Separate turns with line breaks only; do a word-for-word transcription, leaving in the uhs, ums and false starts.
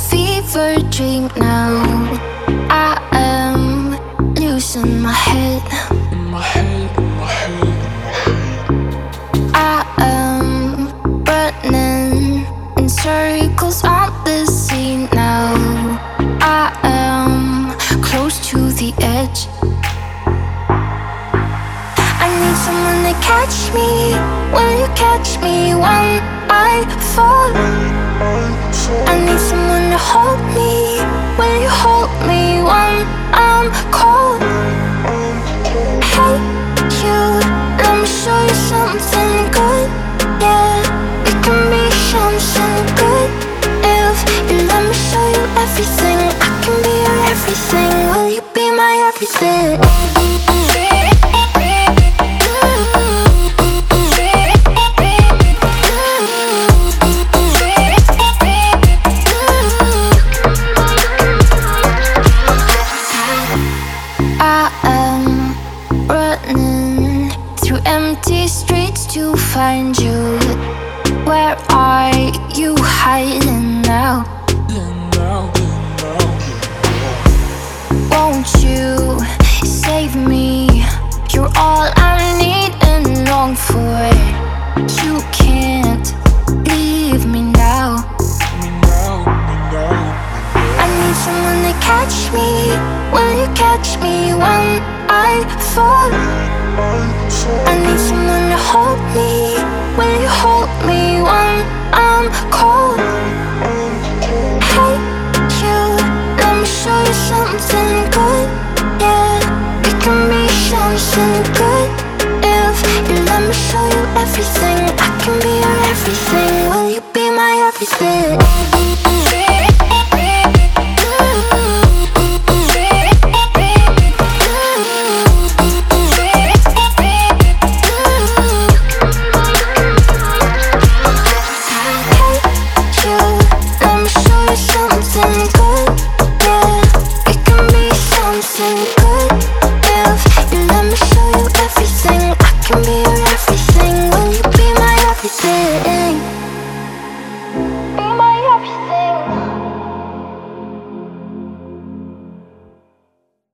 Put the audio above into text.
fever dream now. I am losing my head.
In my head, in my head,
I am running in circles on the scene now. I am close to the edge. I need someone to catch me. Will you catch me when I fall? I need someone to hold me. Will you hold me when I'm cold? Hey, you, let me show you something good. Yeah, we can be something good. If you let me show you everything, I can be your everything. Will you be my everything? I am running through empty streets to find you. Where are you hiding now?
and now, and now,
Won't you save me? You're all I need and long for. You can't leave me now.
me now, me now.
I need someone to catch me. Will you catch me when I fall? I need someone to hold me. Will you hold me when I'm cold? Hey, you, let me show you something good. Yeah, we can be something good. If you let me show you everything, I can be your everything. Will you be my everything?